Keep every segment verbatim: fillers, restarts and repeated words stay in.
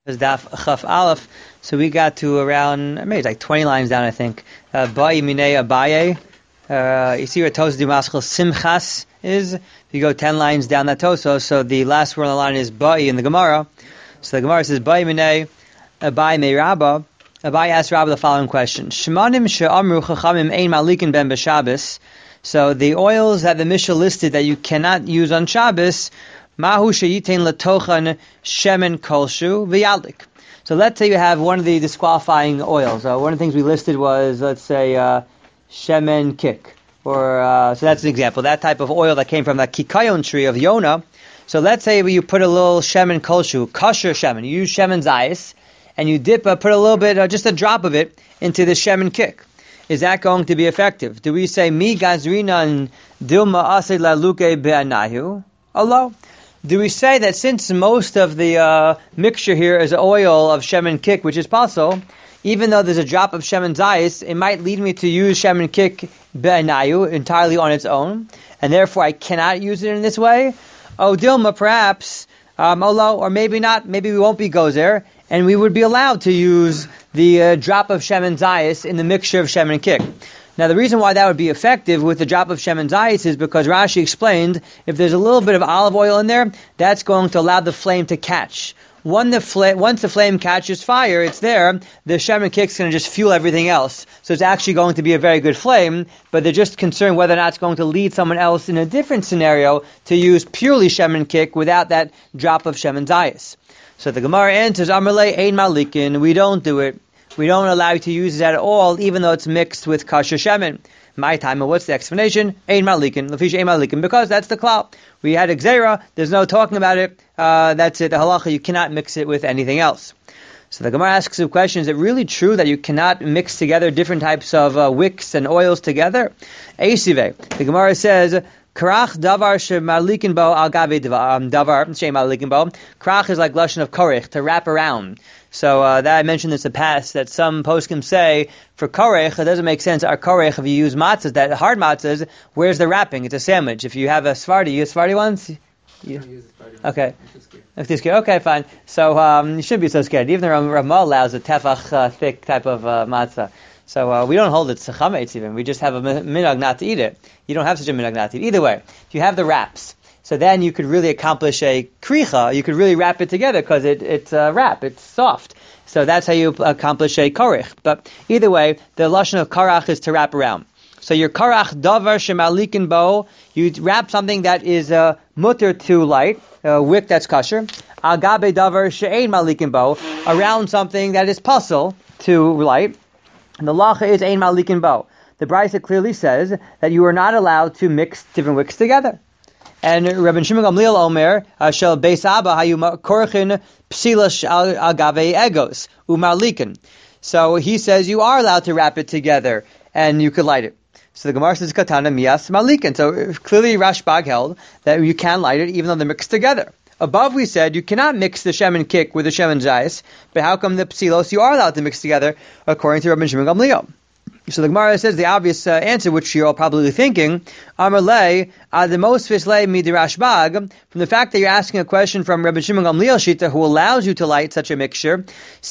Is Daf Chaf Aleph, so we got to around maybe it's like twenty lines down, I think. Ba'i minei Abaye. Uh, you see where Tosos du Maschil Simchas is. If you go ten lines down that Tosos, so the last word on the line is Ba'i in the Gemara. So the Gemara says Ba'i minei Abaye me Rabba. Abaye asked Rabba the following question: Shemanim she'amru chachamim ein malikin ben b'Shabbos. So the oils that the Mishnah listed that you cannot use on Shabbos. Mahu sheyitain latochan shemen kolshu v'yalik. So let's say you have one of the disqualifying oils. Uh, one of the things we listed was, let's say, uh, shemen kik. Or, uh, so that's an example. That type of oil that came from the kikayon tree of Yonah. So let's say you put a little shemen kolshu, kosher shemen. You use shemen zayis, and you dip, uh, put a little bit, uh, just a drop of it, into the shemen kik. Is that going to be effective? Do we say, mi gazrinan dilma ased la luke be'anahu? Allah. Do we say that since most of the uh, mixture here is oil of shemen kik, which is possible, even though there's a drop of shemen zayis, it might lead me to use shemen kik be'anayu entirely on its own, and therefore I cannot use it in this way? Oh, Dilma, perhaps, um, Allah, or maybe not, maybe we won't be gozer, and we would be allowed to use the uh, drop of shemen zayis in the mixture of shemen kik. Now, the reason why that would be effective with the drop of shemen zayis is because Rashi explained if there's a little bit of olive oil in there, that's going to allow the flame to catch. When the fl- once the flame catches fire, it's there, the shemen kik's going to just fuel everything else. So it's actually going to be a very good flame, but they're just concerned whether or not it's going to lead someone else in a different scenario to use purely shemen kik without that drop of shemen zayis. So the Gemara answers, Amarle ein malikin, we don't do it. We don't allow you to use it at all, even though it's mixed with kosher shemen. My time, and what's the explanation? Ein malikin, lefisha ein malikin, because that's the klal. We had a gzeira, there's no talking about it, uh, that's it, the halacha, you cannot mix it with anything else. So the Gemara asks a question, is it really true that you cannot mix together different types of uh, wicks and oils together? Eisive, the Gemara says, Krach davar shemalikin bo al gabe davar shemalikin bo. Krach is like lashon of korech, to wrap around. So uh, that I mentioned this in the past, that some poskim say for korech, it doesn't make sense. Our korech, if you use matzahs, that hard matzahs, where's the wrapping? It's a sandwich. If you have a Sephardi, you use Sephardi ones? You? I use Sephardi ones. Okay. I'm too scared. Okay, fine. So um, you shouldn't be so scared. Even the Ramah allows a tefach uh, thick type of uh, matzah. So uh, we don't hold it to chametz even. We just have a minhag not to eat it. You don't have such a minhag not to eat. Either way, if you have the wraps, so then you could really accomplish a kricha. You could really wrap it together because it, it's a wrap. It's soft. So that's how you accomplish a korech. But either way, the lashon of karach is to wrap around. So your karach davar shemalikin bo, you wrap something that is uh, mutter to light, a wick that's kosher. Al gabe davar she'ein malikin bo, around something that is puzzle to light. And the lacha is ein malikin bo. The Brisa clearly says that you are not allowed to mix different wicks together. And Rabbi Shimon Gamliel Omer, shel beis Abba hayu korchin psilash agave egos umalikin. So he says you are allowed to wrap it together and you could light it. So the Gemara says katana mias malikin. So clearly Rashbag held that you can light it even though they're mixed together. Above we said you cannot mix the shemen kik with the shemen zayis, but how come the psilos you are allowed to mix together according to Rabbi Shimon Gamliel? So the Gemara says the obvious uh, answer, which you're all probably thinking, Amarle, the most fisle midirashbag, from the fact that you're asking a question from Rabbi Shimon Gamliel Shita, who allows you to light such a mixture,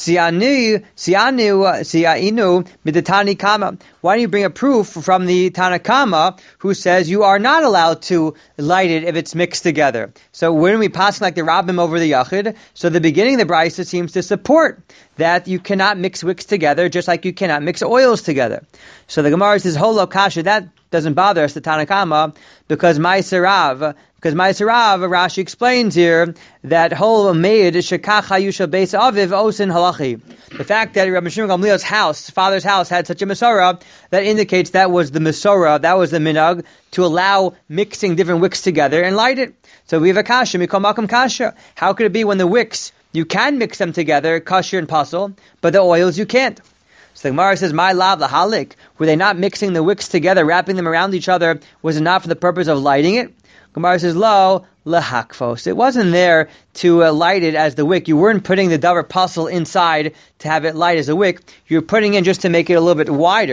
sianu, sianu, siainu, miditani kama. Why don't you bring a proof from the Tanakama who says you are not allowed to light it if it's mixed together? So when we pass like the Rabbim over the Yachid, so the beginning of the Brisa seems to support that you cannot mix wicks together, just like you cannot mix oils together. So the Gemara says, Holo Kasha, that doesn't bother us, the Tanakama, because Maiserav, because Maiserav, Rashi explains here that Holo made Shekach Hayusha Beis Aviv Osin Halachi. The fact that Rabbi Shimon Gamliel's house, father's house, had such a Masorah, that indicates that was the Masorah, that was the minhag, to allow mixing different wicks together and light it. So we have a Kasha, Mikol Makom Kasha. How could it be when the wicks, you can mix them together, kosher and pasul, but the oils you can't? So the Gemara says, "My lav lahalik." Were they not mixing the wicks together, wrapping them around each other? Was it not for the purpose of lighting it? Gemara says, "Lo lahakfos." It wasn't there to uh, light it as the wick. You weren't putting the davar pasul inside to have it light as a wick. You were putting in just to make it a little bit wider.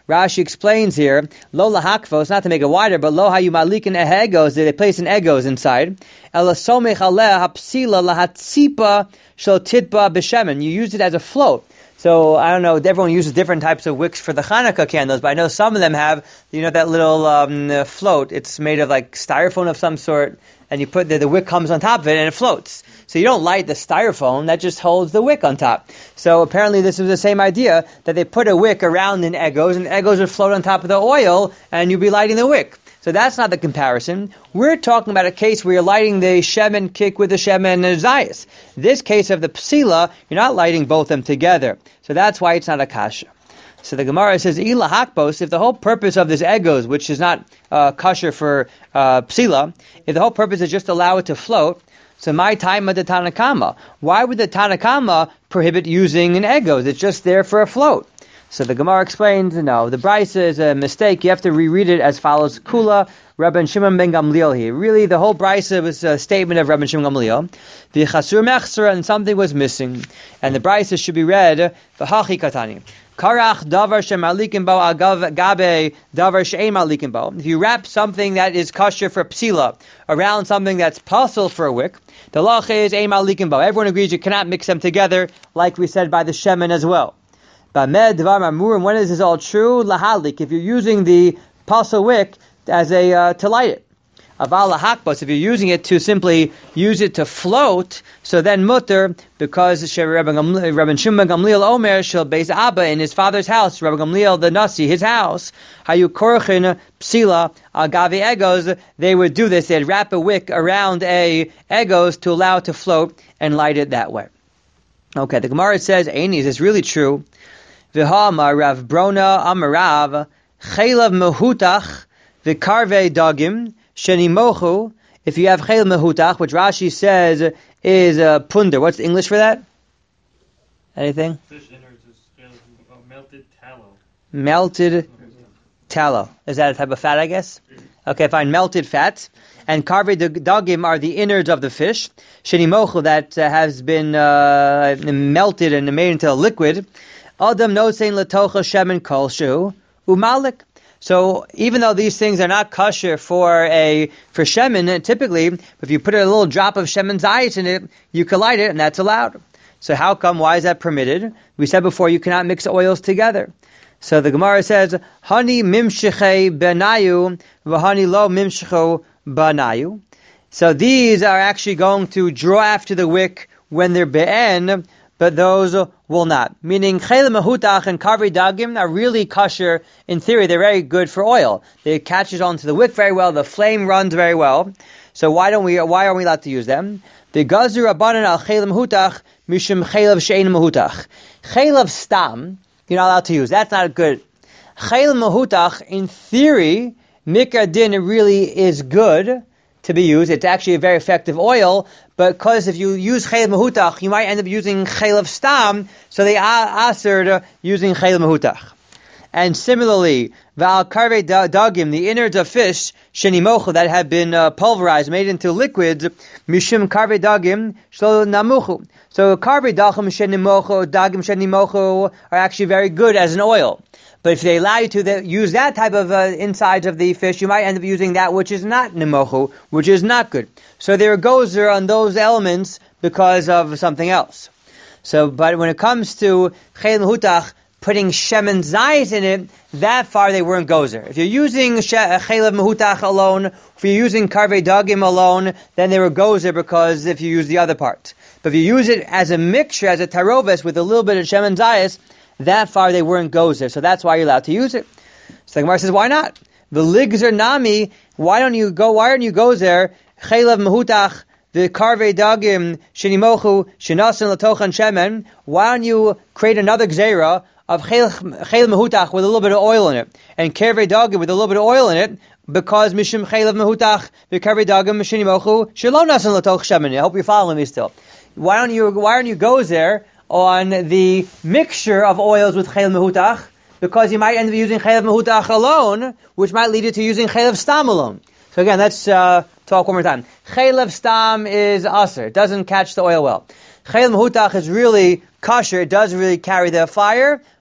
Rashi explains here, lo lahakvos, not to make it wider, but lo hayu malikin ehegos, they place an egos inside. Ela somech aleh hapsila lahatzipa shel titba b'shemen. You use it as a float. So, I don't know, everyone uses different types of wicks for the Hanukkah candles, but I know some of them have, you know, that little um, float. It's made of like styrofoam of some sort, and you put the, the wick comes on top of it and it floats. So you don't light the styrofoam, that just holds the wick on top. So apparently this was the same idea, that they put a wick around an egos, and egos would float on top of the oil, and you'd be lighting the wick. So that's not the comparison. We're talking about a case where you're lighting the shemen kick with the shemen and the zayis. This case of the psila, you're not lighting both of them together. So that's why it's not a kasha. So the Gemara says, Ila hakbos, if the whole purpose of this egos, which is not uh, kosher for uh, psila, if the whole purpose is just to allow it to float, so my time of the Tanakama, why would the Tanakama prohibit using an egos? It's just there for a float. So the Gemara explains, no, the Brisa is a mistake. You have to reread it as follows. Kula, Rabban Shimon ben Gamliel here. Really, the whole Brisa was a statement of Rabban Shimon Gamliel. The Chasur Mechsera, and something was missing. And the Brisa should be read, V'hachi katani. Karach davar shemalikim bo agav gabe davar she'ein malikim bo. If you wrap something that is kosher for psila around something that's possible for a wick, the lach is ein malikim bo. Everyone agrees you cannot mix them together, like we said by the shemen as well. Bamed dvar mamur. And when is this all true? Lahalik. If you're using the pasul wick as a uh, to light it. Aval lahakbos. If you're using it to simply use it to float, so then mutter, because Rabban Shimon Gamliel Omer shel beis Abba, in his father's house, Rabban Gamliel the Nasi, his house, hayu korchin psila agavi egos, they would do this. They'd wrap a wick around a egos to allow it to float and light it that way. Okay, the Gemara says, Eini, is this really true? V'ha'amar Rav Brona Amarav chelav mehutach v'karvei dagim shenimochu. If you have chel mehutach, which Rashi says is a punder. What's the English for that? Anything? Fish innards is uh, melted tallow. Melted tallow. Is that a type of fat, I guess? Okay, fine. Melted fat. And karvei dagim are the innards of the fish. Shenimochu, that uh, has been uh, melted and made into a liquid. Adam nosein letocha shemen kolshu umalik. So even though these things are not kosher for a for shemen, typically, if you put a little drop of shemen zayis in it, you can light it, and that's allowed. So how come? Why is that permitted? We said before you cannot mix oils together. So the Gemara says, "Hani mimshechei benayu v'hani lo mimshecho banayu." So these are actually going to draw after the wick when they're be'en, but those will not. Meaning, chel mehutach and karvei dagim are really kosher. In theory, they're very good for oil. They catches onto the wick very well. The flame runs very well. So why don't we? Why aren't we allowed to use them? The gazur abanan al chel mehutach mishum chelav she'ein mehutach. Chelav stam, you're not allowed to use. That's not good. Chel mehutach, in theory, mikra din, it really is good to be used. It's actually a very effective oil, but because if you use chel mehutach, you might end up using chel of stam, so they are asered using chel mehutach. And similarly, v'al karvei dagim, the innards of fish, shenimochu, that have been uh, pulverized, made into liquids, mishum karvei dagim, shlo namuchu. So karvei dagim shenimochu, dagim shenimochu are actually very good as an oil. But if they allow you to the, use that type of uh, insides of the fish, you might end up using that which is not nemochu, which is not good. So there goes there on those elements because of something else. So, but when it comes to chel mehutach, putting shemen zayis in it, that far they weren't gozer. If you're using chel mehutach alone, if you're using karvei dagim alone, then they were gozer because if you use the other part. But if you use it as a mixture, as a taroves with a little bit of shemen zayis, that far they weren't gozer, so that's why you're allowed to use it. So the Gemara says, why not? The ligzer nami, why don't you go? Why aren't you gozer? Chelav mehutach, the karvei dagim, shenimochu, shenasin latochan shemen. Why don't you create another gzeira of chel mehutach with a little bit of oil in it, and karvei dagim with a little bit of oil in it? Because mishum chelav mehutach, the karvei dagim, shenimochu, shelo nasin latoch shemen. I hope you're following me still. Why don't you? Why don't you go there on the mixture of oils with chel mehutach, because you might end up using chel mehutach alone, which might lead you to using chel stam alone. So again, let's uh, talk one more time. Chel stam is aser; it doesn't catch the oil well. Chel mehutach is really kosher; it does really carry the fire,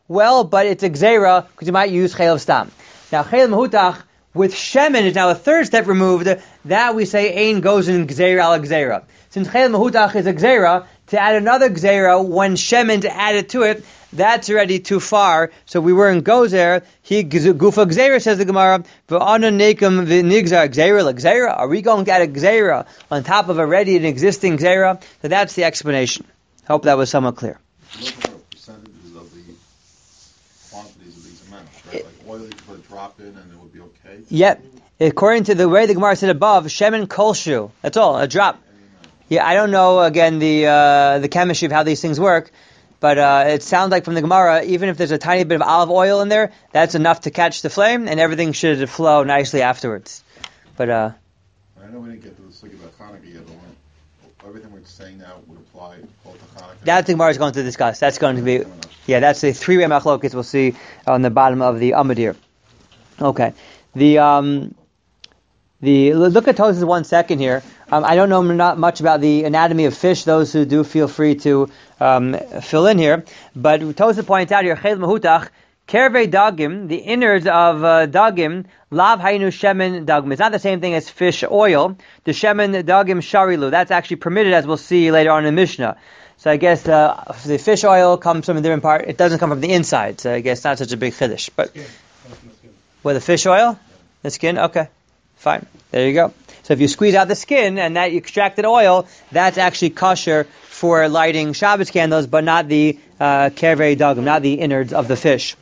well, but it's a gzeira because you might use chaylev stam. Now, chaylev mehutach with shemen is now a third step removed. That we say ein goes in gzeira al gzeira. Since chaylev mehutach is a gzeira, to add another gzeira when shemen to add it to it, that's already too far. So we were in gozer. He gufa gzeira, says the Gemara. V'ana nekum v'nigzar gzeira l'gzeira. Are we going to add a gzeira on top of already an existing gzeira? So that's the explanation. Hope that was somewhat clear. Look at the percentages of the quantities of these amounts, right? Like oil, you could put a drop in and it would be okay. Yep. According to the way the Gemara said above, shemen kolshu. That's all, a drop. Yeah, I don't know, again, the uh, the chemistry of how these things work, but uh, it sounds like from the Gemara, even if there's a tiny bit of olive oil in there, that's enough to catch the flame, and everything should flow nicely afterwards. But uh, I know we didn't get to the sugi about Hanukkah yet, but everything we're saying now would apply both to Hanukkah. That the Gemara is going to discuss. That's going to be, yeah, that's the three-way machlokes we'll see on the bottom of the Amadir. Okay. The, um, the, look at Tosfos one second here. Um, I don't know not much about the anatomy of fish. Those who do, feel free to um, fill in here. But Tosfos points out here, chaylev mehutach, kervei dagim, the innards of uh, dagim, lav haynu shemen dagim. It's not the same thing as fish oil. The shemen dagim sharilu. That's actually permitted, as we'll see later on in the Mishnah. So I guess uh, the fish oil comes from a different part. It doesn't come from the inside. So I guess not such a big chiddush. But where the fish oil, the skin, okay, fine. There you go. So if you squeeze out the skin and that you extracted oil, that's actually kosher for lighting Shabbos candles, but not the uh, kervei dagim, not the innards of the fish.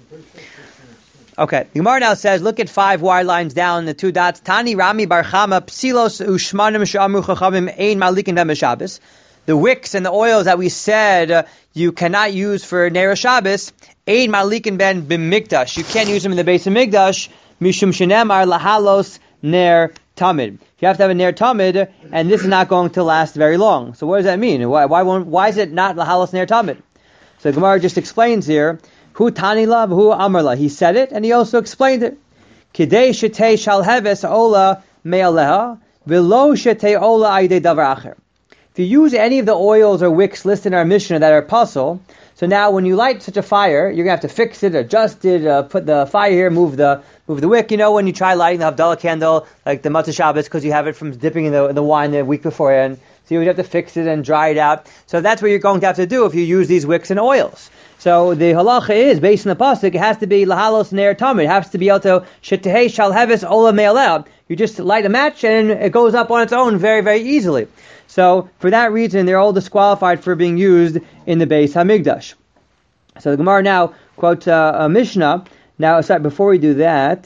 Okay, the Gemara now says, look at five wide lines down, the two dots. Tani Rami Bar Chama Psilos Ushmanim Sh'amru Chachamim Ein Malikin B'M Shabbos. The wicks and the oils that we said uh, you cannot use for Ner Shabbos, Ein Malikin Ben B'Mikdash. You can't use them in the base of Mikdash. Mishum Shenemar Lahalos Ner Tamid. You have to have a Ner Tamid, and this is not going to last very long. So what does that mean? Why why, won't, why is it not Lahalos Ner Tamid? So Gemara just explains here, Hu Tanila, Hu Amarla. He said it, and he also explained it. Kidei Shetei Shalheves Ola Me'aleha, V'lo Shetei Ola Aydei Davar Acher. If you use any of the oils or wicks listed in our Mishnah that are puzzle, so now when you light such a fire, you're going to have to fix it, adjust it, uh, put the fire here, move the move the wick. You know, when you try lighting the Havdalah candle, like the Matzah Shabbos, because you have it from dipping in the, in the wine the week beforehand, so you would have to fix it and dry it out. So that's what you're going to have to do if you use these wicks and oils. So the halacha is, based on the pasuk, it has to be lahalos ner tamid. It has to be also shetehei shalheves ola me'aleha. You just light a match and it goes up on its own very, very easily. So for that reason, they're all disqualified for being used in the Beis Hamikdash. So the Gemara now quotes uh, a Mishnah. Now, sorry, before we do that,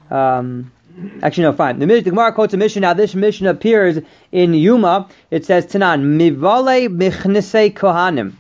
um, actually no, fine. The, the Gemara quotes a Mishnah. Now this Mishnah appears in Yuma. It says, Tanan, mivale michnasei kohanim.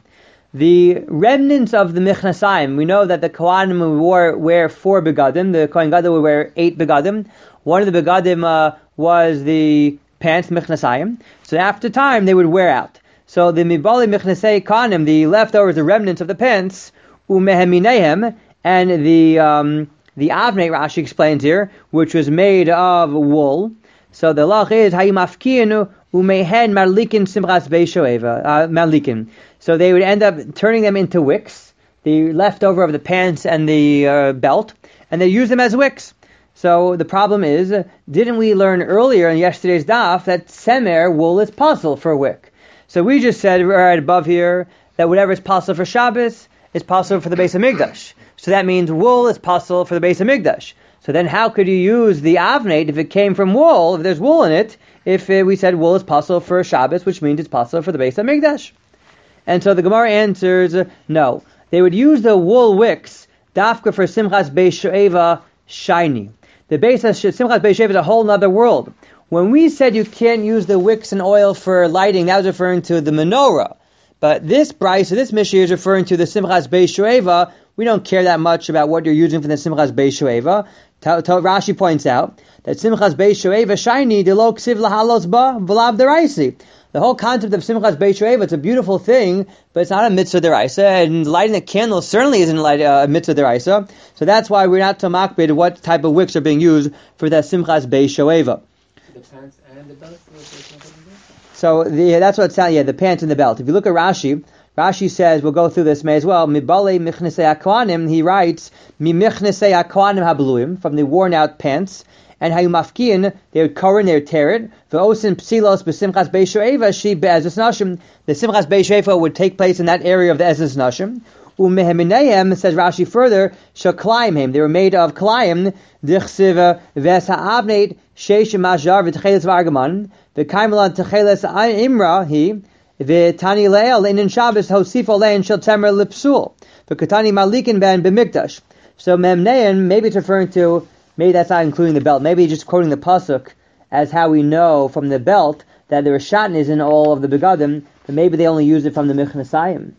The remnants of the Michnasayim, we know that the Kohanim wore wear four begadim. The Kohen Gadol would wear eight begadim. One of the begadim uh, was the pants, Michnasayim. So after time, they would wear out. So the Mibali Michnasei Kohanim, the leftovers, the remnants of the pants, Umeheminehem, and the um, the Avnei, Rashi explains here, which was made of wool. So the lach is Hayimafkienu Umehen Marlikin Simchas Beishoeva uh, Marlikin. So they would end up turning them into wicks, the leftover of the pants and the uh, belt, and they use them as wicks. So the problem is, didn't we learn earlier in yesterday's daf that semer, wool, is possible for a wick? So we just said right above here that whatever is possible for Shabbos is possible for the Beis Hamikdash. So that means wool is possible for the Beis Hamikdash. So then how could you use the avnate if it came from wool, if there's wool in it, if uh, we said wool is possible for Shabbos, which means it's possible for the Beis Hamikdash? And so the Gemara answers, uh, no. They would use the wool wicks, dafka for Simchas Beis Shoeva shiny. The Beis Simchas Beis Shoeva is a whole other world. When we said you can't use the wicks and oil for lighting, that was referring to the menorah. But this Bryce, this Mishnah is referring to the Simchas Beis Shoeva. We don't care that much about what you're using for the Simchas Beis Shoeva. Rashi points out that Simchas Beis Shoeva shiny de lo ksiv lahalos ba v'lav deraisi. The whole concept of Simchas Beis Shoeva, it's a beautiful thing, but it's not a mitzvah deraisa, and lighting a candle certainly isn't a uh, mitzvah deraisa. So that's why we're not to makbid what type of wicks are being used for that Simchas Beis Shoeva. The pants and the belt? So the, that's what it's saying, yeah, the pants and the belt. If you look at Rashi, Rashi says, we'll go through this may as well. Mibale michnesei akwanim, he writes, mi michnesei akwanim habluim, from the worn out pants, and hayu mafkiin, they would cover and they would tear it. Ve'osin psilos b'simchas beishoeva, she be'ezes nashim, the simchas beishoeva would take place in that area of the ezes nashim. Umeheminayim, says Rashi further, shaklayim, they were made of klayim, dichsiva v'esa'avneit, sheish majar v'techeles v'argaman, v'kaimelan techeles imra, he, v'tani le'el, in Shabbos, hosifo le'en shel temer lipsul, v'katani malikin ben b'mikdash. So memnein, maybe it's referring to, maybe that's not including the belt, maybe just quoting the pasuk as how we know from the belt that there was shatnez in all of the begadim, but maybe they only used it from the michnesayim.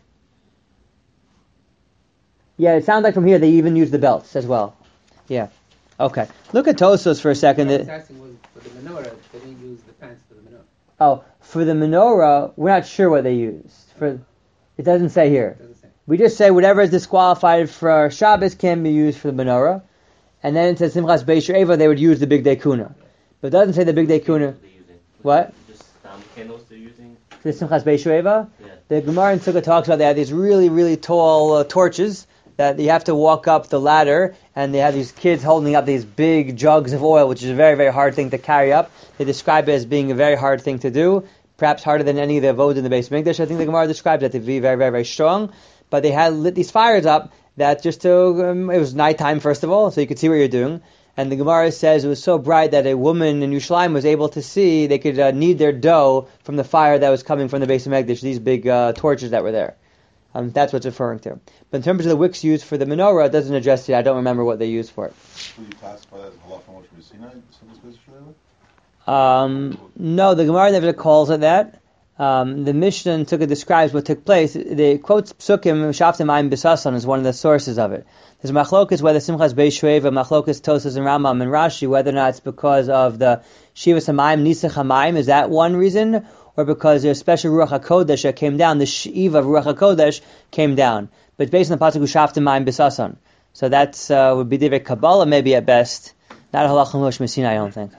Yeah, it sounds like from here they even use the belts as well. Yeah. Okay. Look at Tosos for a second. What I was asking was for the menorah, they didn't use the pants for the menorah. Oh, for the menorah, we're not sure what they used. For it doesn't say here. It doesn't say. We just say whatever is disqualified for Shabbos can be used for the menorah. And then it says Simchas Beis Eva, they would use the big day kuna. But it doesn't say the big day kuna. What? Just um, candles they're using. The Simchas Beis Eva? Yeah. The Gemara in Sukkah talks about they have these really, really tall uh, torches that you have to walk up the ladder, and they have these kids holding up these big jugs of oil, which is a very, very hard thing to carry up. They describe it as being a very hard thing to do, perhaps harder than any of the avodah in the Beis Mikdash. I think the Gemara describes that to be very, very, very strong. But they had lit these fires up that just to, um, it was nighttime first of all, so you could see what you're doing. And the Gemara says it was so bright that a woman in Yerushalayim was able to see, they could uh, knead their dough from the fire that was coming from the Beis Mikdash, these big uh, torches that were there. Um, that's what it's referring to. But in terms of the wicks used for the menorah, it doesn't address it. I don't remember what they used for it. Will you classify that as halacha Moshe Sinai? Simchas Beis Sheva? Um, no, the Gemara never calls it that. Um, the Mishnah in Sukkah describes what took place. They quotes Psukim, Shaftim Ayim B'Sasan is one of the sources of it. There's machlokas whether Simchas Beis Sheva, machlokas Tosas and Rambam and Rashi, whether or not it's because of the Shivas Hamayim, Nisach Hamayim, is that one reason? Or because there's special Ruach HaKodesh that came down, the Shiva of Ruach HaKodesh came down. But it's based on the Pasuk Shaftim Ayim B'Sasan. So that's uh, would be Divrei Kabbalah maybe at best. Not a halacha Moshe Sinai, I don't think.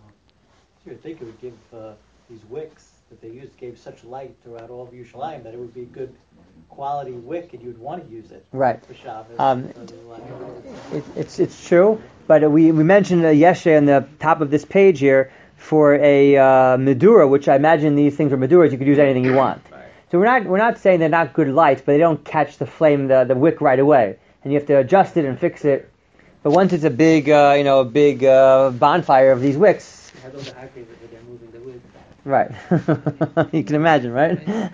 You would think it would give uh, these wicks that they used gave such light throughout all of Yerushalayim that it would be good quality wick and you'd want to use it right. for Shabbos. Um, it, it's it's true, but we we mentioned uh, yesterday on the top of this page here for a uh, Medura, which I imagine these things are Meduras. You could use anything you want. Right. So we're not we're not saying they're not good lights, but they don't catch the flame, the, the wick right away, and you have to adjust it and fix it. But once it's a big uh, you know a big uh, bonfire of these wicks. How those are active if they're moving the wood. Right. You can imagine, right?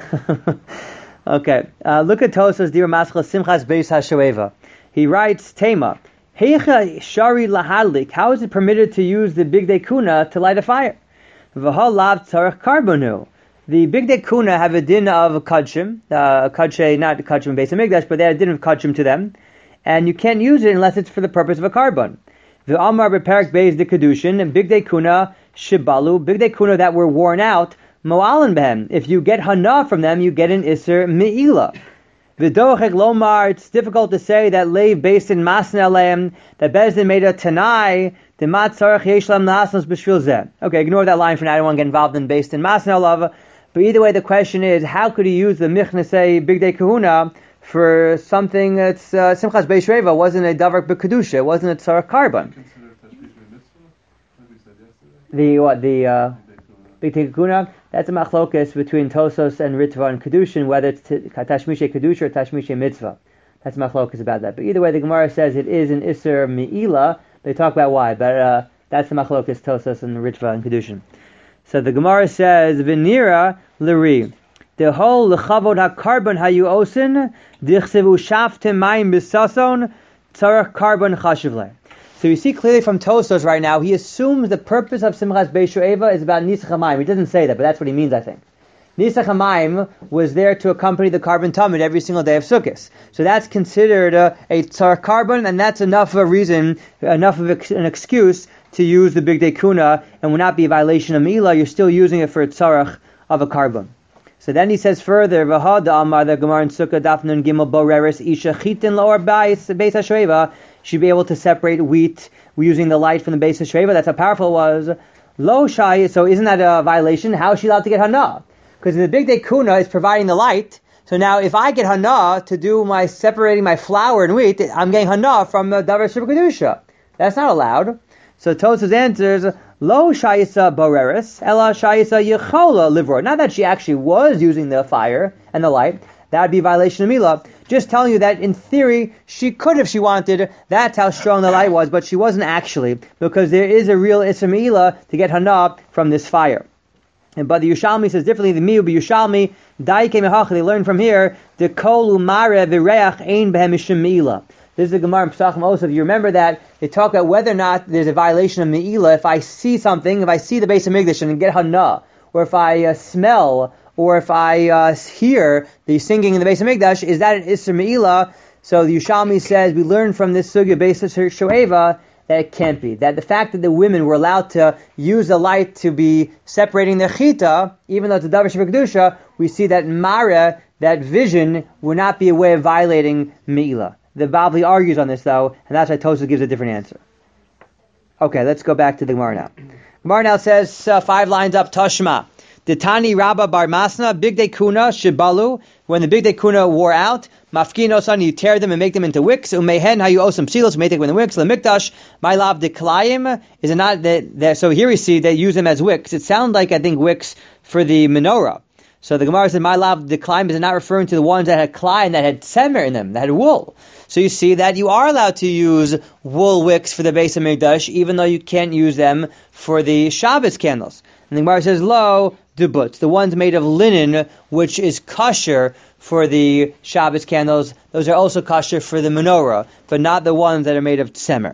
Okay. Uh, look at Tosas Dira Maschal Simchas Beis HaShoeva. He writes, Tema, Heicha Shari Lahadlik, how is it permitted to use the Big Day Kuna to light a fire? V'ha lav tzarech karbonu. The Big Day Kuna have a din of Kudshim, uh, Kudshay, not Kudshim Beis HaMikdash, but they have a din of Kudshim to them, and you can't use it unless it's for the purpose of a carbon. The Amar Beperak Beis de Kedushin, and Big Day Kuna Shibalu, Big Day Kuna that were worn out, Mo'alin behem. If you get hana from them, you get an iser me'ila. V'dochek lomar, it's difficult to say that leiv based in masna aleim, that Bezdin made a tanai, the mat tzarech yesh lam na'asnos b'shvil zeh. Okay, ignore that line for now, I don't want to get involved in based in masna alava. But either way, the question is, how could he use the michnesei Big Day Kahuna for something that's, uh, Simchas Beis Sheva wasn't a davar b'kedusha, it wasn't a tzarech carbon. The, what, the, uh, Big Day Kahuna? That's a machlokas between Tosos and Ritva and Kedushin, whether it's Tashmishe Kedusha or Tashmishe Mitzvah. That's a machlokas about that. But either way, the Gemara says it is an Isser Me'ila. They talk about why, but uh, that's the machlokas Tosos and Ritva and Kedushin. So the Gemara says, V'nira l'ri. The whole l'chavod ha'karbon hayu osin, dichsevu shaftem mayim b'sason, tzarech karbon chashivle. So you see clearly from Tosos right now, he assumes the purpose of Simchas Beis Sheva is about Nisach HaMayim. He doesn't say that, but that's what he means, I think. Nisach HaMayim was there to accompany the carbon tamid every single day of Sukkot. So that's considered a, a tzar carbon, and that's enough of a reason, enough of an excuse to use the Big Day Kuna, and will not be a violation of Mila. You're still using it for a tzarach of a carbon. So then he says further, V'ha da'amar, the Gemara in Sukkah, Daf Nun Gimel Boreris, Isha Chitin Lo'or Beis Beis HaShoeva, should be able to separate wheat using the light from the Beis HaShoeva. That's how powerful it was. Lo Shai, so isn't that a violation? How is she allowed to get Hana? Because the Big Day Kuna is providing the light, So now, if I get hana to do my separating my flour and wheat, I'm getting hana from the davar shebekadusha. That's not allowed. So Tosfos answers, lo shayisa boreris, ela shayisa yechola livror. Not that she actually was using the fire and the light. That would be a violation of milah. Just telling you that in theory, she could if she wanted. That's how strong the light was, but she wasn't actually, because there is a real isser milah to get hana from this fire. And but the Yushalmi says differently. The Miu Yushalmi Daike Mehach. They learn from here the Kol Umare V'Reach Ein Behem Mishum Meila. This is the Gemara in Pesachim Osov. You remember that they talk about whether or not there's a violation of Meila. If I see something, if I see the base of Migdash and get hana, or if I uh, smell, or if I uh, hear the singing in the base of Migdash, is that an Isser Meila? So the Yushalmi says we learn from this sugya base of Shoeva that it can't be. That the fact that the women were allowed to use the light to be separating their chita, even though it's a davar shebekadusha, we see that mara, that vision, would not be a way of violating meila. The Bavli argues on this though, and that's why Tosfos gives a different answer. Okay, let's go back to the Gemara now. Gemara now says uh, five lines up, Tashma. The Tani Rabba Bar Masna, Bigdei Kuna, Shibalu, when the Bigdei Kuna wore out, Mafkin Osan, you tear them and make them into wicks, Umehen, how you osam silos, may take them in the wicks, Lemikdash, my love, the Klayim, is it not that, that, so here we see they use them as wicks. It sounds like, I think, wicks for the menorah. So the Gemara said, my love, the Klayim is not referring to the ones that had Klay and that had Tzemer in them, that had wool. So you see that you are allowed to use wool wicks for the base of Mikdash, even though you can't use them for the Shabbos candles. And the Gemara says, lo, dubutz, the ones made of linen, which is kosher for the Shabbos candles, those are also kosher for the menorah, but not the ones that are made of tzemer.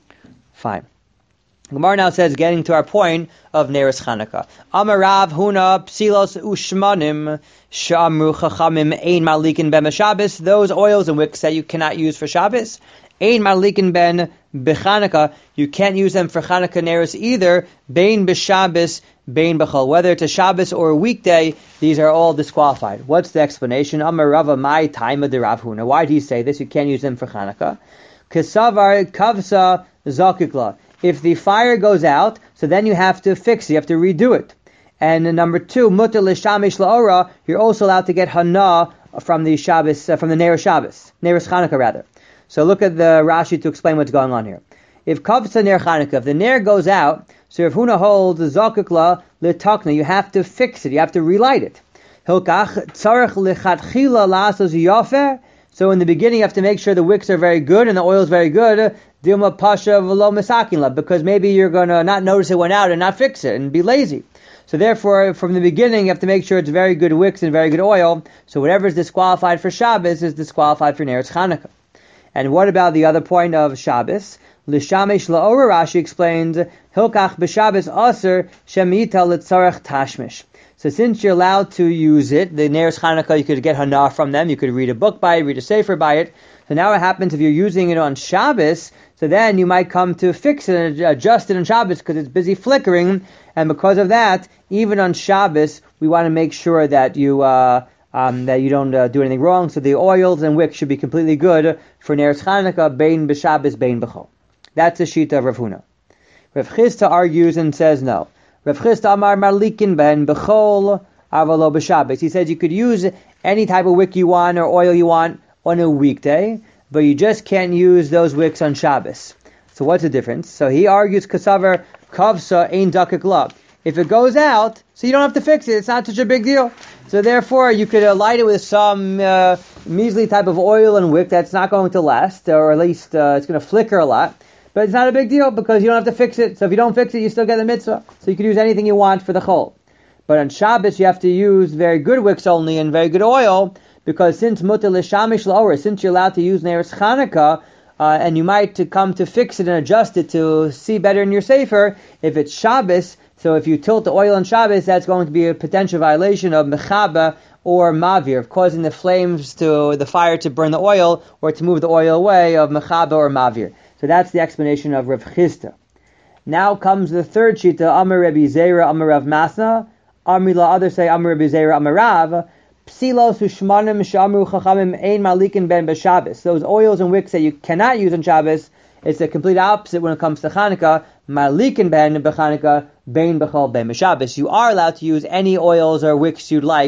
Fine. Gemara now says, getting to our point of Neres Chanukah. Amarav huna psilos ushmanim shamru chachamim ein malikin ben Shabbos. Those oils and wicks that you cannot use for Shabbos, ein malikin ben b'Chanukah. You can't use them for Chanukah Neres either. Bein b'Shabbos, bein b'chol. Whether it's a Shabbos or a weekday, these are all disqualified. What's the explanation? Amarava my time of the Rav Huna. Why do you say this? You can't use them for Chanukah. Kesavar kavsa zakikla. If the fire goes out, so then you have to fix it, you have to redo it. And number two, mutar l'shamish la'ora, you're also allowed to get hana from the Shabbos, uh, from the Neres Shabbos, Neres Chanukah rather. So look at the Rashi to explain what's going on here. If kavsa ner Chanukah, if the ner goes out, so if Huna holds the zakikla l'takna, you have to fix it, you have to relight it. Hilkach tzarech lechatchila la'asos yafer. So in the beginning, you have to make sure the wicks are very good and the oil is very good. Dilma pasha v'lo misakinla, because maybe you're going to not notice it went out and not fix it and be lazy. So therefore, from the beginning, you have to make sure it's very good wicks and very good oil. So whatever is disqualified for Shabbos is disqualified for Neres Chanukah. And what about the other point of Shabbos? L'shamesh la'ora, Rashi explains, hilkach b'Shabbos aser shemita l'tzarech tashmish. So since you're allowed to use it, the Neres Chanukah, you could get hana from them, you could read a book by it, read a sefer by it. So now what happens if you're using it on Shabbos, so then you might come to fix it and adjust it on Shabbos because it's busy flickering, and because of that, even on Shabbos, we want to make sure that you uh, um, that you don't uh, do anything wrong, so the oils and wicks should be completely good for Neres Chanukah, bein b'Shabbos, bein b'chol. That's the shita of Rav Huna. Rav Chisda argues and says no. Rav Chisda amar marlikin ben b'chol avalo b'Shabbos. He says you could use any type of wick you want or oil you want on a weekday, but you just can't use those wicks on Shabbos. So what's the difference? So he argues kasavar kavsa ein dakik la. If it goes out, so you don't have to fix it. It's not such a big deal. So therefore, you could uh, light it with some uh, measly type of oil and wick that's not going to last, or at least uh, it's going to flicker a lot. But it's not a big deal because you don't have to fix it. So if you don't fix it, you still get the mitzvah. So you could use anything you want for the chol. But on Shabbos, you have to use very good wicks only and very good oil, because since mutar l'shamish la'ora, since you're allowed to use Neres Chanukah, uh, and you might to come to fix it and adjust it to see better in your sefer, if it's Shabbos, so if you tilt the oil on Shabbos, that's going to be a potential violation of mechaba or mavir, of causing the flames to, the fire to burn the oil, or to move the oil away, of mechaba or mavir. So that's the explanation of Rav Chisda. Now comes the third shita, Amar Rabbi Zera, Amar Rav Masna, Amrila, others say Amar Rabbi Zera, Amar Rav, Psilos ushmanim shamru chachamim ein malikin ben b'Shabbos. Those oils and wicks that you cannot use on Shabbos, it's the complete opposite when it comes to Chanukah. Malikin ben b'Chanukah, bein b'chol ben b'Shabbos. You are allowed to use any oils or wicks you'd like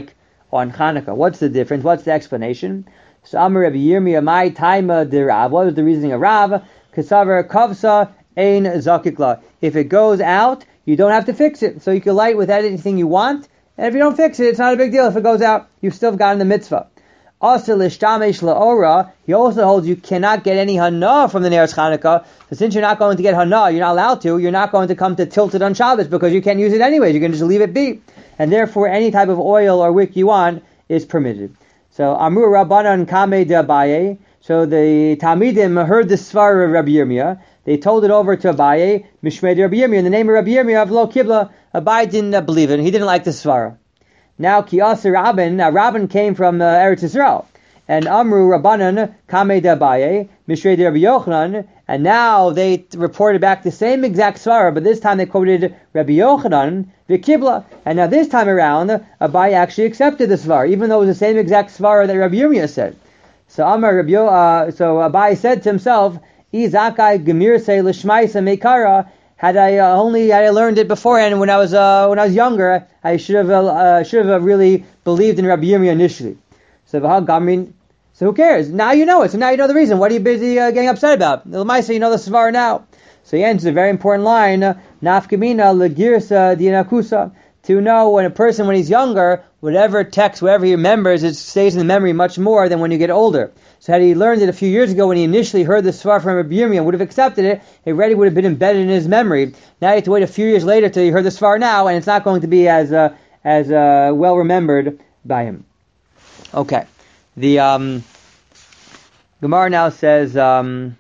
on Hanukkah. What's the difference? What's the explanation? So Amar Rabbi Yirmiyah, my taima de Rav. What was the reasoning of Rav? Kasavar kavsa ein zakikla. If it goes out, you don't have to fix it. So you can light with anything you want, and if you don't fix it, it's not a big deal. If it goes out, you've still gotten the mitzvah. Also, l'shtamesh la'ora, he also holds you cannot get any hana from the Neres Chanukah. So since you're not going to get hana, you're not allowed to, you're not going to come to tilt it on Shabbos because you can't use it anyways. You can just leave it be. And therefore, any type of oil or wick you want is permitted. So, Amru Rabbanan Kame de Abaye. So the Talmidim heard the Svar of Rabbi Yirmiyah. They told it over to Abaye, Mishmei de Rabbi Yirmiyah, in the name of Rabbi Yirmiyah of Lo Kibla. Abaye didn't uh, believe it. He didn't like the Svara. Now, Kiyasa Rabban, now Rabban came from uh, Eretz Yisrael. And Amru Rabbanan Kame de Abaye, Mishmei de Rabbi Yochanan. And now they reported back the same exact Svara, but this time they quoted Rabbi Yochanan, the Kibla. And now this time around, Abaye actually accepted the Svara, even though it was the same exact Svara that Rabbi Yirmiyah said. So Amar Rabbi Yo, uh, so Abaye said to himself, Izakai Gemir say Lishmaisa Mekara. Had I uh, only had I learned it beforehand when I was uh, when I was younger, I should have uh, should have really believed in Rabbi Yirmiyah initially. So Gamrin. So who cares? Now you know it. So now you know the reason. What are you busy uh, getting upset about? L'maisa, you know the Svar now. So he ends a very important line, Nafkamina legirsa dianakusa, to know when a person, when he's younger, whatever text, whatever he remembers, it stays in the memory much more than when you get older. So had he learned it a few years ago when he initially heard the Svar from Rabbi Yirmiyah, would have accepted it, it already would have been embedded in his memory. Now you have to wait a few years later till you heard the Svar now, and it's not going to be as uh, as uh, well remembered by him. Okay. The um, Gemara now says, um,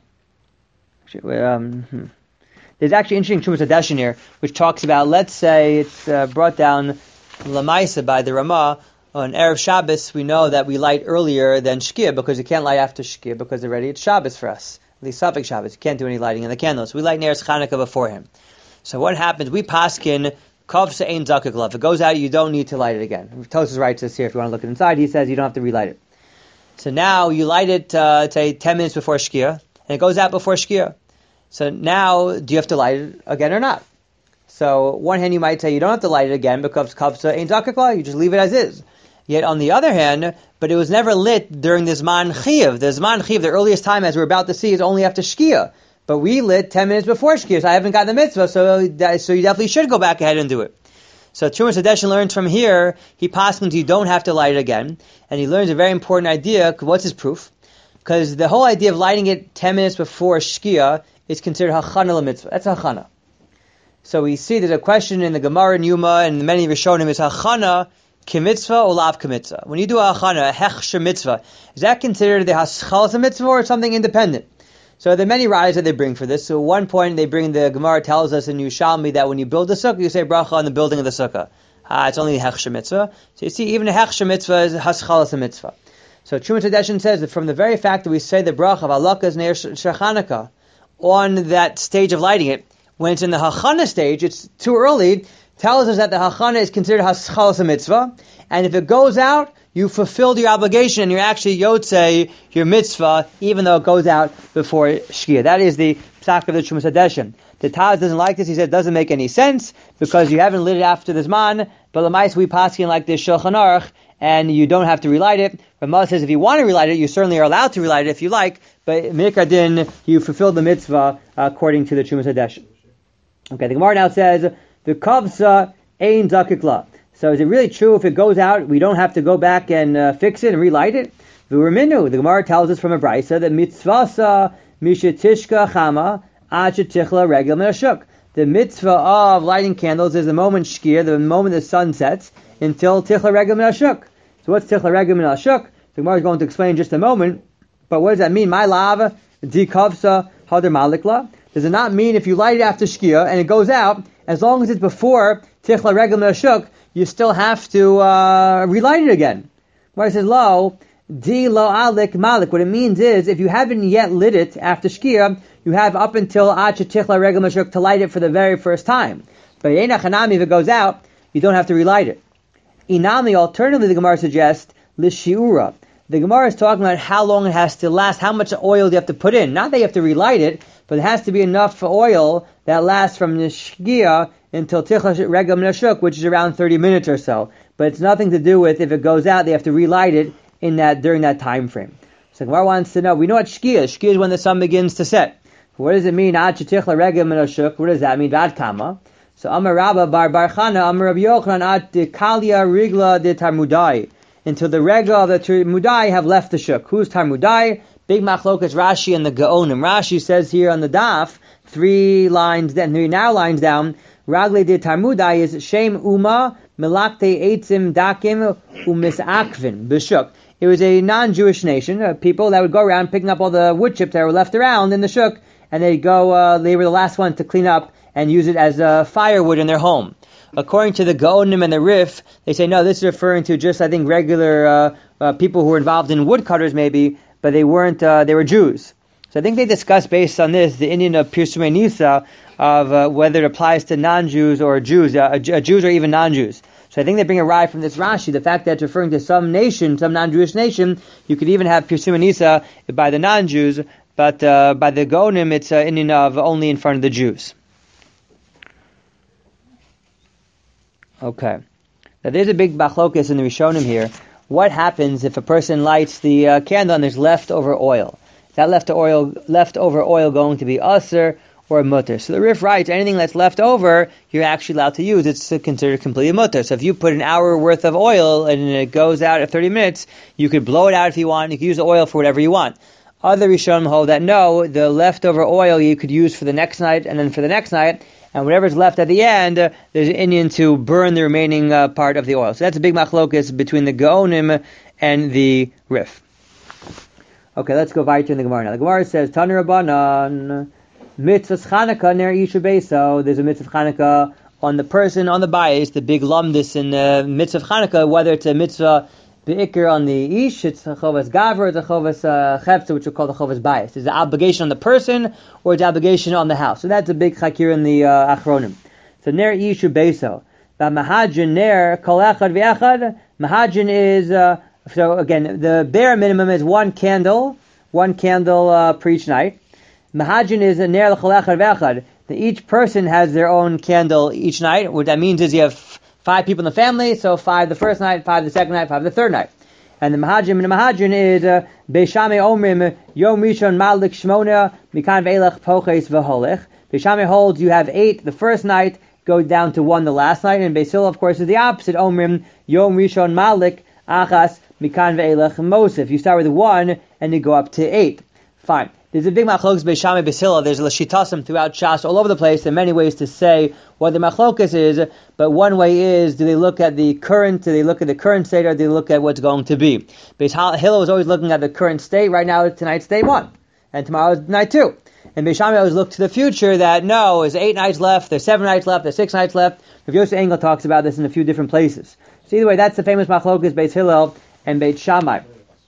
um, hmm. there's actually interesting Trumas Hadeshin here, which talks about, let's say it's uh, brought down Lamaisa by the Ramah, on Erev Shabbos, we know that we light earlier than Shkia, because you can't light after Shkia, because already it's Shabbos for us. At least Safek Shabbos. You can't do any lighting in the candles. We light Neres Chanukah beforehand. So what happens? We paskin Kov Se'ein Zakuk Lav. If it goes out, you don't need to light it again. Tosfos writes this here. If you want to look inside, he says you don't have to relight it. So now you light it, uh, say, ten minutes before Shkia, and it goes out before Shkia. So now, do you have to light it again or not? So, one hand you might say you don't have to light it again because Kov Se'ein Zakuk Lav. You just leave it as is. Yet on the other hand, but it was never lit during the Zman Chiv. The Zman Chiv, the earliest time, as we're about to see, is only after Shkia. But we lit ten minutes before Shkia, so I haven't gotten the mitzvah, so that, so you definitely should go back ahead and do it. So Trumas Hadeshin learns from here, he passes you don't have to light it again. And he learns a very important idea. What's his proof? Because the whole idea of lighting it ten minutes before Shkia is considered Hachana l'mitzvah. That's Hachana. So we see there's a question in the Gemara and Yuma and many Rishonim is Hachana Kimitzvah or lav kimitzvah. When you do a hachana, a hechsher mitzvah, is that considered the haschalasa mitzvah or something independent? So there are many rayos that they bring for this. So at one point they bring, the Gemara tells us in Yushalmi that when you build a sukkah, you say bracha on the building of the sukkah. Ah, it's only a hechsher mitzvah. So you see, even a hechsher mitzvah is a haschalasa mitzvah. So Trumas Hadeshin says that from the very fact that we say the bracha of halakas neir shachanaka on that stage of lighting it, when it's in the hachana stage, it's too early, tells us that the hachana is considered haschalasa mitzvah, and if it goes out, you fulfilled your obligation, and you're actually yotzei your mitzvah, even though it goes out before Shkia. That is the psak of the Trumas Hadeshin. The Taz doesn't like this. He said it doesn't make any sense, because you haven't lit it after the Zman, but l'mais we paskin like this Shulchan Aruch, and you don't have to relight it. Ramah says if you want to relight it, you certainly are allowed to relight it if you like, but Mikra Din, you fulfilled the mitzvah according to the Trumas Hadeshin. Okay, the Gemara now says, the kavsa ein zakuk la. So is it really true if it goes out, we don't have to go back and uh, fix it and relight it? V'urminu, the Gemara tells us from a brisa that mitzvasa mishetishka chama ad shetichla regel min hashuk. The mitzvah of lighting candles is the moment shkir, the moment the sun sets, until tichla regel min hashuk. So what's tichla regel min hashuk? The Gemara is going to explain in just a moment. But what does that mean? My lava di kavsa hadar malikla. Does it not mean if you light it after shkia and it goes out, as long as it's before tichla regel min hashuk, you still have to uh, relight it again? Where it says lo, di lo alik malik. What it means is, if you haven't yet lit it after shkia, you have up until ad tichla regel min hashuk to light it for the very first time. But yenach hanami, if it goes out, you don't have to relight it. Inami, alternatively, the Gemara suggests lishiura, The Gemara is talking about how long it has to last, how much oil do you have to put in. Not that you have to relight it, but it has to be enough oil that lasts from the shkia until tichla regel min hashuk, which is around thirty minutes or so. But it's nothing to do with if it goes out, they have to relight it in that during that time frame. So Gemara wants to know, we know what shkia is. Shkia is when the sun begins to set. What does it mean? Ad tichla regel min hashuk. What does that mean? Vad kama. So Amar Rabba bar bar Chana, Amar Rabbi Yochanan at de kalia rigla de tarmudai. Until the rega of the Tarmudai have left the shuk. Who's Tarmudai? Big machlokas Rashi and the Gaonim. Rashi says here on the daf, three lines down, three now lines down, Ragle de Tarmudai is Shem Uma, Melakte Eitzim Dakim Umisakvin, B'shuk. It was a non-Jewish nation, uh, people that would go around picking up all the wood chips that were left around in the shuk, and they'd go, uh, they were the last ones to clean up and use it as uh, firewood in their home. According to the Gaonim and the Rif, they say, no, this is referring to just, I think, regular uh, uh, people who were involved in woodcutters, maybe, but they weren't, uh, they were Jews. So I think they discussed, based on this, the Indian of Pirsumei Nisa, of uh, whether it applies to non-Jews or Jews, uh, uh, Jews or even non-Jews. So I think they bring a ride from this Rashi, the fact that it's referring to some nation, some non-Jewish nation. You could even have Pirsumei Nisa by the non-Jews, but uh, by the Gaonim, it's uh, Indian of only in front of the Jews. Okay. Now there's a big machlokas in the Rishonim here. What happens if a person lights the uh, candle and there's leftover oil? Is that leftover oil, leftover oil going to be usr or mutter? So the Rif writes, anything that's left over, you're actually allowed to use. It's considered completely mutter. So if you put an hour worth of oil and it goes out at thirty minutes, you could blow it out if you want. You could use the oil for whatever you want. Other Rishonim hold that no, the leftover oil you could use for the next night and then for the next night, and whatever's left at the end, uh, there's an Indian to burn the remaining uh, part of the oil. So that's a big machlokas between the Gaonim and the Rif. Okay, let's go weiter in the Gemara now. The Gemara says, Tanu Rabbanan, mitzvahs Chanukah ner isha beso. There's a mitzvah Chanukah on the person, on the bias, the big lumdis in the mitzvah Chanukah, whether it's a mitzvah be'ikr on the ish, it's a chovas gavra, it's a chovas uh, chefza, which we call the chovas bias. Is the obligation on the person or the obligation on the house? So that's a big chakir in the uh, achronim. So ner ishu beso. But mahajin ner kol echad v'echad. Mahajin is uh, so again the bare minimum is one candle, one candle uh, per each night. Mahajin is a ner kol echad v'echad. That each person has their own candle each night. What that means is you have five people in the family, so five the first night, five the second night, five the third night. And the Mahajim and the Mahajin is Beishame Omrim Yom Rishon Malik Shmona Mikan Ve'elech Poches V'holech. Beishame holds you have eight the first night, go down to one the last night, and Beis Hillel, of course, is the opposite. Omrim Yom Rishon Malik Achas Mikan Ve'elech Mosef. You start with one and you go up to eight. Fine. There's a big machlokas Beishame Beis Hillel. There's l'shitasim throughout Shas all over the place. There are many ways to say what the machlokas is, but one way is, do they look at the current, do they look at the current state, or do they look at what's going to be? Beis Hillel is always looking at the current state. Right now, tonight's day one, and tomorrow is night two. And Beishame always look to the future that, no, there's eight nights left, there's seven nights left, there's six nights left. Rav Yosef Engel talks about this in a few different places. So either way, that's the famous machlokas Beis Hillel and Beit Shammai.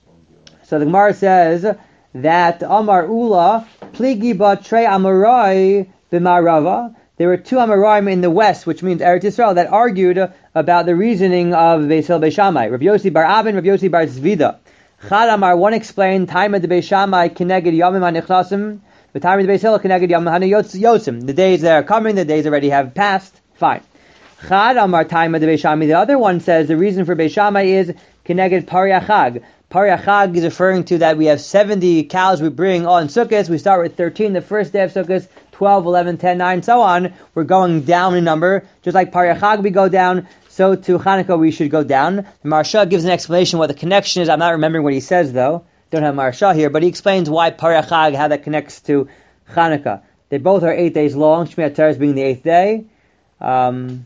So the Gemara says that Amar Ula Pligi ba Trei Amorai b'Marava. There were two Amoraim in the west, which means Eretz Yisrael, that argued about the reasoning of Beis Hillel Beis Shammai. Rav Yossi bar Avin, Rav Yossi bar Zvida. Chad Amar, one explained Taima de Beis Shammai keneged Yomim HaNichnasim, the Taima de Beis Hillel keneged Yomim HaNiyotzim. The days that are coming, the days already have passed. Fine. Chad Amar Taima de Beis Shammai. The other one says the reason for Beis Shammai is keneged Pariachag. Pariachag is referring to that we have seventy cows we bring on Sukkot. We start with thirteen the first day of Sukkot, twelve, eleven, ten, nine, so on. We're going down in number. Just like Pariachag we go down, so to Chanukah we should go down. The Maharsha gives an explanation what the connection is. I'm not remembering what he says though. Don't have Maharsha here, but he explains why Pariachag, how that connects to Chanukah. They both are eight days long, Shmini Atzeres being the eighth day. Um,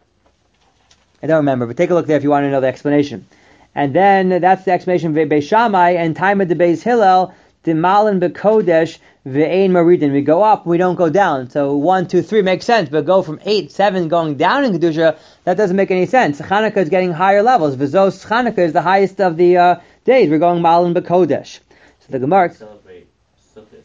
I don't remember, but take a look there if you want to know the explanation. And then that's the explanation of Beis Shammai and Taima de Beis Hillel, de Malin bekodesh ve'ein maridin. We go up, we don't go down. So one, two, three makes sense, but go from eight, seven, going down in Kedusha, that doesn't make any sense. Chanukah is getting higher levels. V'zos Chanukah is the highest of the uh, days. We're going Malin bekodesh. So the Gemara celebrate Sukkot.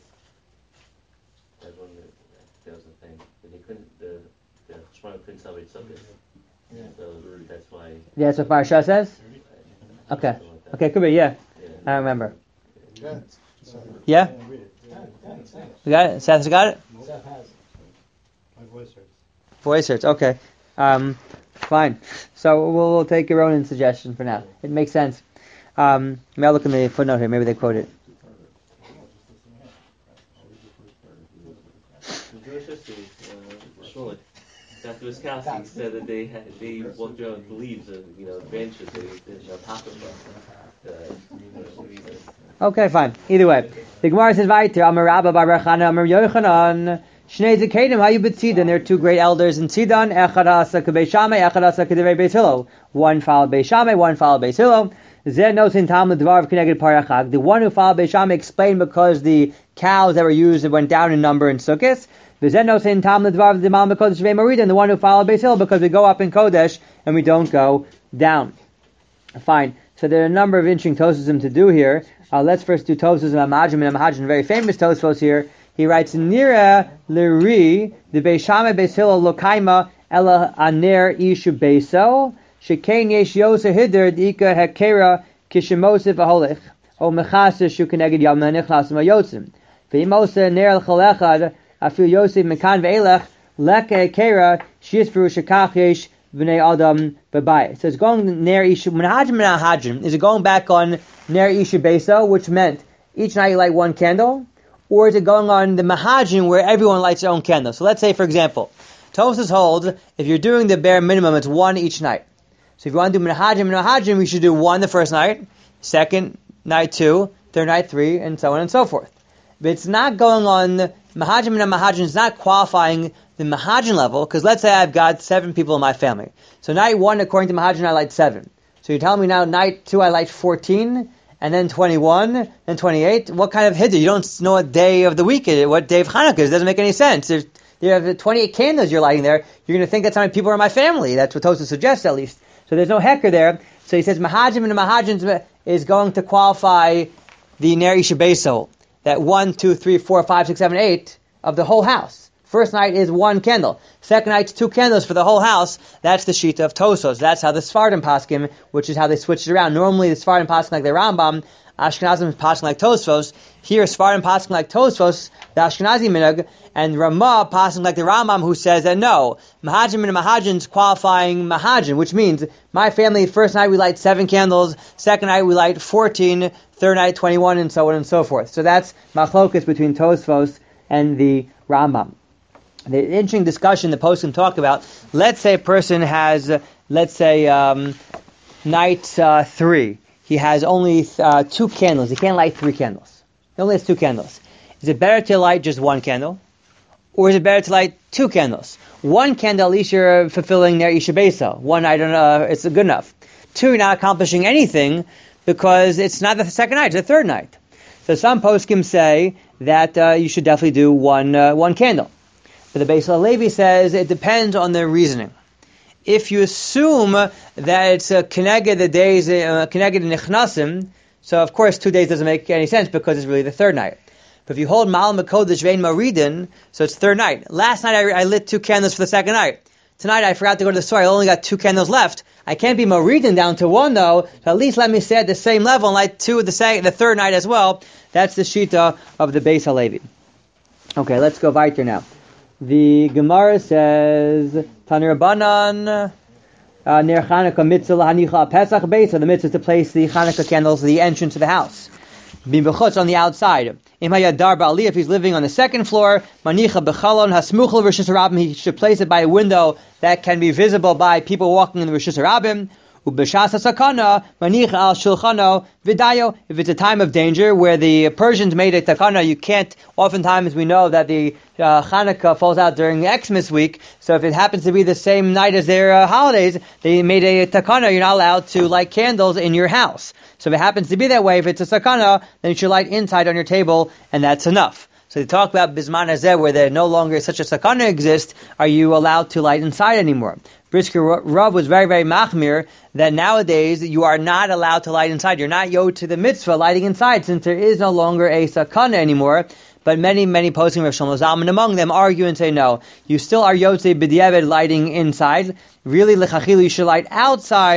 That's one that, that was the thing. But they couldn't, the the Shmuel couldn't celebrate Sukkot. Yeah. So that's why. Yeah, that's what Maharsha says. Okay. Okay, could be, yeah. Yeah. I don't remember. Yeah. Yeah? We got it? Seth got it? Seth has. My voice hurts. Voice hurts. Okay. Um, fine. So we'll, we'll take your own suggestion for now. It makes sense. Um, maybe I'll look in the footnote here. Maybe they quote it. The Jewish history, uh, Shmulik, Doctor Wiskowski said that they had, they walked around with leaves and, you know, branches, they didn't know apocrypha. Uh, Okay, fine. Either way. The Gemara says, Vaiter, Amar Rabba Bar Rechana, Amar Yochanan, Shnei Zekadim, Hayu B'Tzidon. There are two great elders in Tzidon. Echad asa k'Beis Shammai, Echad asa k'Divrei Beis Hillel. One followed Beis Shammai, one followed Beis Hillel. Zeh knows in Talmud Dvar K'neged Parachag. The one who followed Beis Shammai explained because the cows that were used went down in number in Sukkot. V'zeh knows in Talmud Dvar D'Mal Mekodesh V'Ei Marida, and the one who followed Beis Hillel because we go up in Kodesh and we don't go down. Fine. So there are a number of interesting Tosfos to do here. Uh, let's first do Tosfos and Amajim and Amajim, very famous Tosfos here. He writes, Nira Liri, the Beis Shammai Beis Hillel Lokaima Ela Aner Ishu Beiso, Shekein Yesh Yosa Hider Dika Hekera Kishimosif Aholech, O Mechasa Shukaneged Yom Nichlas Mayotzim. V'imosa Ner Chalechad, Afil Yosef Mekan Ve'elech, Leke Hekera, Shizfru Shekach Yesh, B'nei Adam B'bayit. So it's going Ner Ishu, Menahajim Menahajim, is it going back on Ner Ishu Beiso, which meant each night you light one candle? Or is it going on the Mahajim where everyone lights their own candle? So let's say, for example, Tosfos holds if you're doing the bare minimum, it's one each night. So if you want to do Mahajim and Mahajim, we should do one the first night, second night two, third night three, and so on and so forth. But it's not going on Mahajim and Mahajim. It's not qualifying the Mahajim level, because let's say I've got seven people in my family. So night one, according to Mahajim, I light seven. So you're telling me now night two I light fourteen, and then twenty-one, and twenty-eight. What kind of hiddur? You don't know what day of the week it is, what day of Hanukkah is. It doesn't make any sense. There's, you have twenty-eight candles you're lighting there. You're going to think that's how many people are in my family. That's what Tosfos suggests, at least. So there's no hecker there. So he says Mahajim and Mahajim is going to qualify the Ner Ishu Beiso, that one, two, three, four, five, six, seven, eight of the whole house. First night is one candle. Second night's two candles for the whole house. That's the Shita of Tosfos. That's how the Sfardim paskin, which is how they switched it around. Normally the Sfardim paskin like the Rambam, Ashkenazim is paskin like Tosfos. Here Sfardim paskin like Tosfos, the Ashkenazi minhag, and Ramah paskin like the Rambam, who says that no, Mahajim and Mahajim's qualifying Mahajim, which means my family, first night we light seven candles, second night we light fourteen, third night twenty-one, and so on and so forth. So that's machlokas between Tosfos and the Rambam. The interesting discussion the post can talk about. Let's say a person has, uh, let's say, um, night uh, three. He has only uh, two candles. He can't light three candles. He only has two candles. Is it better to light just one candle, or is it better to light two candles? One candle, at least you're fulfilling Ner Ishu Beiso. One, I don't know, it's good enough. Two, you're not accomplishing anything because it's not the second night; it's the third night. So some poskim say that uh, you should definitely do one uh, one candle. But the Beis Halevi says it depends on their reasoning. If you assume that it's a Keneged the days, uh, Keneged Nichnasim, so of course two days doesn't make any sense because it's really the third night. But if you hold Mal Mekodesh Vein Maridin, so it's third night. Last night I, I lit two candles for the second night. Tonight I forgot to go to the store. I only got two candles left. I can't be Maridin down to one though. So at least let me stay at the same level and light two the, second, the third night as well. That's the Shita of the Beis Halevi. Okay, let's go weiter now. The Gemara says, Tanir Banan, near Chanukah mitzvah lahanicha Pesach beis. So the mitzvah is to place the Chanukah candles at the entrance to the house. B'chutz on the outside. Im hayadar ba'ali, if he's living on the second floor, manicha b'chalon hasmuchel rishus harabim, he should place it by a window that can be visible by people walking in the rishus harabim. Ubeshas hasakana manicha al shulchano vidayo. If it's a time of danger where the Persians made a takana, you can't. Oftentimes we know that the uh, Hanukkah falls out during Xmas week. So if it happens to be the same night as their uh, holidays, they made a takana. You're not allowed to light candles in your house. So if it happens to be that way, if it's a sakana, then you should light inside on your table, and that's enough. So they talk about Bisman Hazeh, where there no longer such a sakana exists, are you allowed to light inside anymore? Brisker Rav was very, very machmir that nowadays you are not allowed to light inside. You're not yod to the mitzvah lighting inside, since there is no longer a sakana anymore. But many, many posting Rav Shlomo Zalman among them argue and say no. You still are yod to b'diavad lighting inside. Really, l'chachil, you should light outside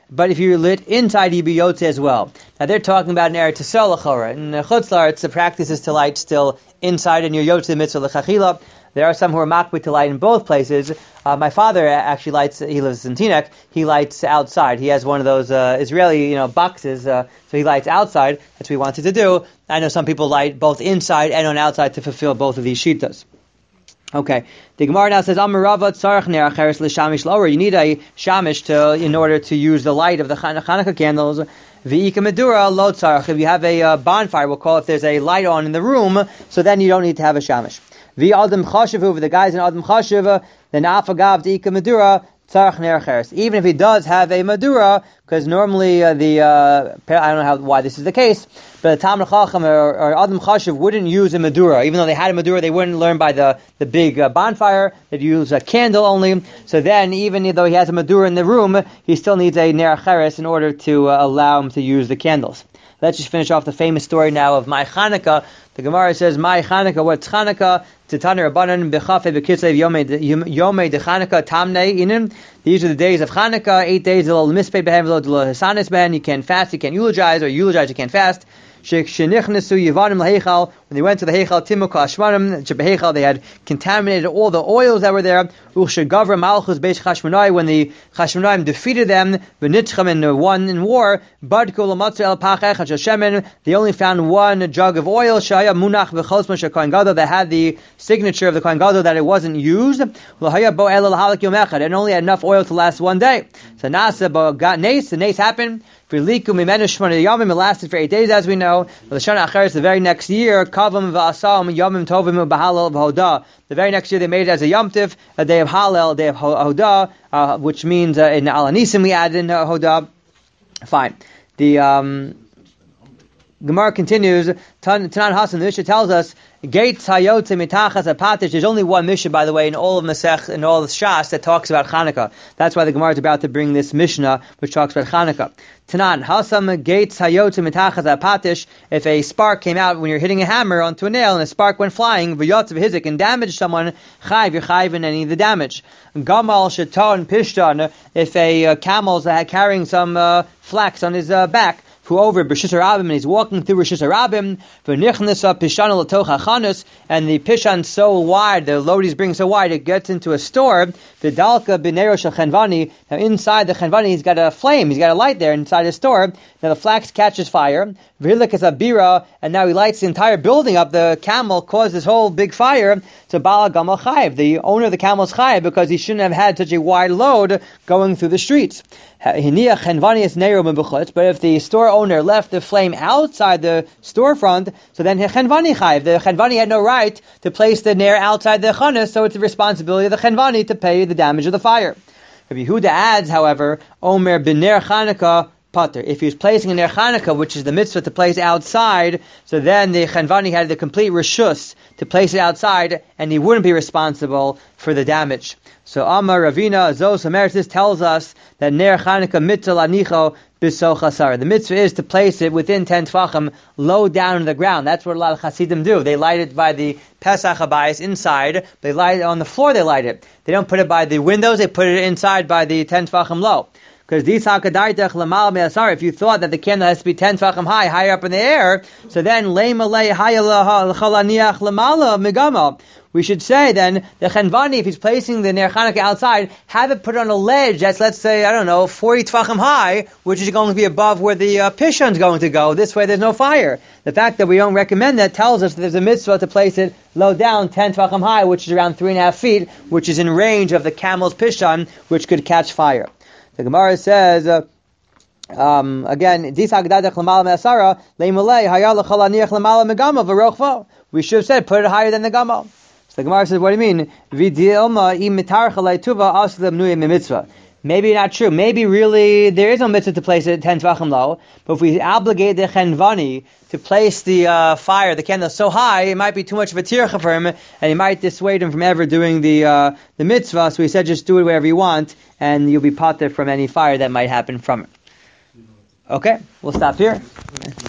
but if you're lit inside, you'd be yotze as well. Now they're talking about an Eretz Yisrael l'chora. In Chutz La'aretz, the practice is to light still inside, and you're yotze the mitzvah l'chachila. There are some who are makbid to light in both places. Uh, my father actually lights, he lives in Teaneck, he lights outside. He has one of those uh, Israeli, you know, boxes, uh, so he lights outside. That's what he wanted to do. I know some people light both inside and on outside to fulfill both of these shittas. Okay, the Gemara now says, Amar Rava tzarich ner acheres l'shamish lower. You need a shamish to, in order to use the light of the Hanukkah candles. V'ika medura lo tzarich. If you have a uh, bonfire, we'll call it, if there's a light on in the room, so then you don't need to have a shamish. V'adam chashiv, the guys in Adam chashiv, then afagav d'ika medura, tzarich ner acheres. Even if he does have a medura, because normally uh, the, uh, I don't know how, why this is the case, but the Talmid Chacham or, or Adam Chashiv wouldn't use a Madura. Even though they had a Madura, they wouldn't learn by the, the big uh, bonfire. They'd use a candle only. So then, even though he has a Madura in the room, he still needs a Ner Acheres in order to uh, allow him to use the candles. Let's just finish off the famous story now of My Chanukah. The Gemara says, My Chanukah, what's Chanukah? Titaner Rabbanan Bechafe Bekitzev Yomei De Chanukah Tamnei Inin. These are the days of Chanukah, eight days, a little mispay behem, a little hisanis behem. You can't fast, you can't eulogize, or eulogize, you can't fast. When they went to the Heichal, Timuka Ashmanim, Shebeheichal, they had contaminated all the oils that were there. Ushagavra Malchus Beish Chashmonai, when the Chashmonaim defeated them, V'nitzcham and won in war, Badku Lamatzu El Pachech Hashemen, they only found one jug of oil, Shaya Munach V'chosma Shekohen Gadol, that had the signature of the Kohen Gadol that it wasn't used. L'haya Bo El Halak Yom Echad, and only had enough oil to last one day. So Nasa Bo got Nace, the Nace happened. It lasted for eight days, as we know. The very next year, the very next year they made it as a Yom Tiv, a day of Hallel, a day of Hodah, uh, which means uh, in Al Anisim we added in uh, Hodah. Fine. The um, Gemara continues. Tanan Hasan, the Mishnah tells us, Gates Hayotze Mitachas Apatish. There's only one Mishnah, by the way, in all of Masech, in all of Shas, that talks about Chanukah. That's why the Gemara is about to bring this Mishnah, which talks about Chanukah. Tanan Hasam Gates Hayotze Mitachas Apatish. If a spark came out when you're hitting a hammer onto a nail and a spark went flying, V'yotze V'hizik, and damaged someone, Chayv, you're Chayv in any of the damage. Gamal Shatan Pishtan. If a uh, camel's uh, carrying some uh, flax on his uh, back, who over Rishus Harabim, and he's walking through Rishus Harabim, v'nichnesa pishan l'toch hachanus, and the pishan so wide, the load he's bringing so wide, it gets into a store. V'dalka b'nero shel chenvani. Now inside the chenvani, he's got a flame, he's got a light there inside his store. Now the flax catches fire. V'hilik is a bira, and now he lights the entire building up. The camel caused this whole big fire. So Bala Gamal Chayiv, the owner of the camel is Chayiv because he shouldn't have had such a wide load going through the streets. But if the store owner left the flame outside the storefront, so then Chenvani Chayiv. The Chenvani had no right to place the nair outside the chanas, so it's the responsibility of the Chenvani to pay the damage of the fire. Rabbi Yehuda adds, however, Omer b'ner Chanukah Pater. If he was placing a ner Chanukah, which is the mitzvah to place outside, so then the Chenvani had the complete reshus to place it outside, and he wouldn't be responsible for the damage. So Amar Ravina Zos Emeritus tells us that ner Chanukah mitzvah lanicho b'soch hasar. The mitzvah is to place it within ten tefachim, low down in the ground. That's what a lot of Hasidim do. They light it by the Pesach habayis inside. They light it on the floor. They light it. They don't put it by the windows. They put it inside by the ten tefachim low. Because if you thought that the candle has to be ten tefachim high, higher up in the air, so then we should say then the Chenvani, if he's placing the ner Chanukah outside, have it put on a ledge that's, let's say, I don't know, forty tefachim high, which is going to be above where the uh, pishan's going to go. This way there's no fire. The fact that we don't recommend that tells us that there's a mitzvah to place it low down, ten tefachim high, which is around three and a half feet, which is in range of the camel's pishan, which could catch fire. The Gemara says, uh, um, again, we should have said, put it higher than the gamal. So the Gemara says, what do you mean? Maybe not true. Maybe really there is no mitzvah to place it ten tvachim low. But if we obligate the chenvani to place the uh, fire, the candle so high, it might be too much of a tircha for him, and he might dissuade him from ever doing the uh, the mitzvah. So he said, just do it wherever you want, and you'll be potter from any fire that might happen from it. Okay, we'll stop here.